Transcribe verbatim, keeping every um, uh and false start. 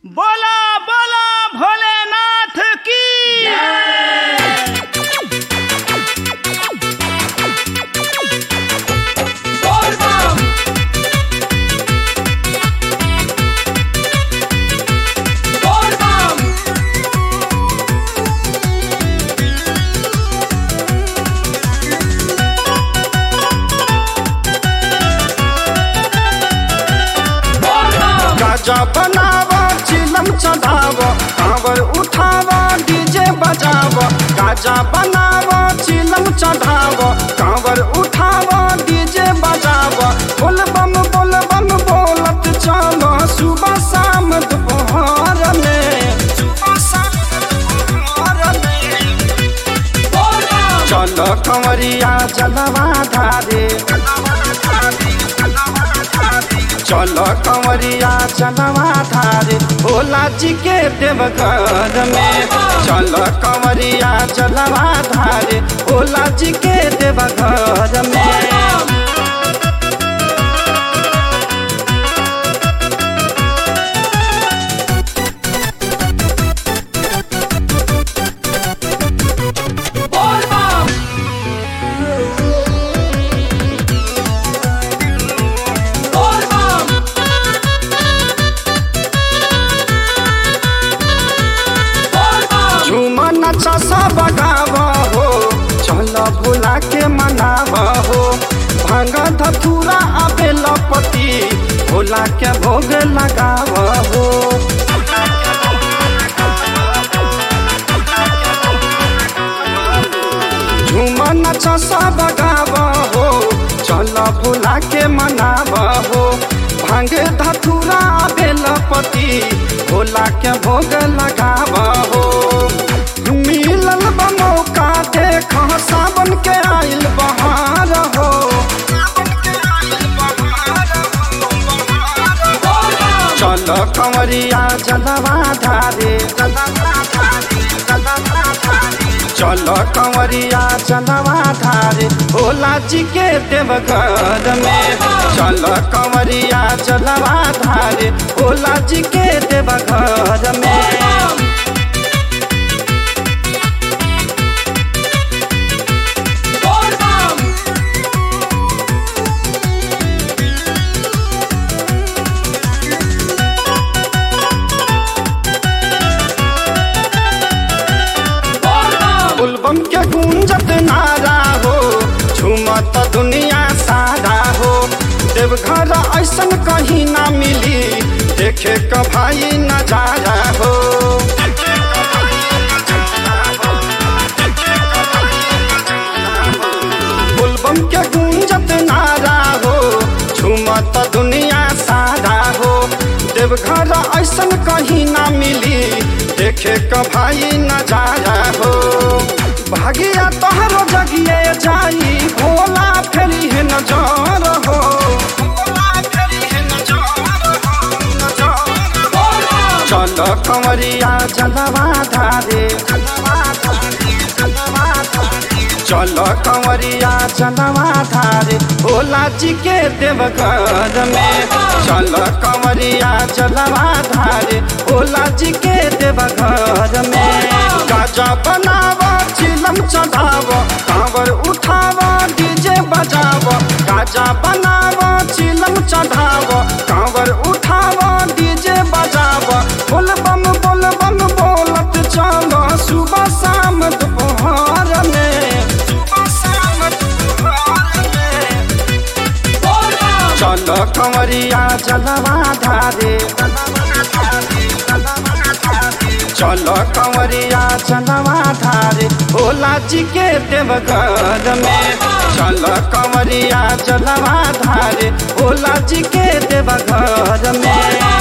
बोला बोला भोलेनाथ की गाजा बनावा चिलम चढ़ावा कांवर उठावा डीजे बजावा गाजा बनावा चिलम चढ़ावा कांवर उठावा डीजे बजावा बोल बम बोल बम बोलत चलो सुबह शाम दोपहर में सुबह शाम दोपहर में चलो कंवरिया जलवा धारे चलो कंवरिया चलवा धारे भोला जी के देवघर में चलो कंवरिया चलवा धारे भोला जी के देवघर में नचा बगावा हो चलो भोला के मनावा हो भांग धतूरा आबे लपति भोला के भोग लगावा हो झूम नचा बगावा हो चलो भोला के मनावा हो भांग धतूरा आबे लपति भोला के भोग लगावा हो मिलल मौका देख सावन के आइल बहार हो चलो कंवरिया जलवा धारे चलो कंवरिया जलवा धारे भोला जी के देवघर में चलो कंवरिया जलवा धारे भोला जी के देवघर में बम के गूंजत नारा हो झूमत दुनिया सारा हो देवघर ऐसन कहीं ना मिली देखे क भाई नजारा हो बुलबम के गूंजत नारा हो झूमत दुनिया सारा हो देवघर ऐसन कहीं ना मिली देखे क भाई नजारा हो भागिया तोहरो जगिए जाई भोला फेरी है नजर हो चलो कंवरिया जलवा धारे चलो कंवरिया जलवा धारे भोला जी के देवघर में चलो कंवरिया जलवा धारे भोला जी के देवघर में गाजा बनावा चिलम चढ़ावा कांवर उठावा डीजे बजावा गाजा बनावा चिलम चढ़ावा कांवर उठावा डीजे बजावा बोल बम बोल बम बोलत चलो सुबह शाम दोपहर में सुबह शाम दोपहर में चलो कंवरिया जलवा धारे चलो कंवरिया चलवा धारे भोला जी के देवघर में चलो कंवरिया चलवा धारे भोला जी के देवघर में।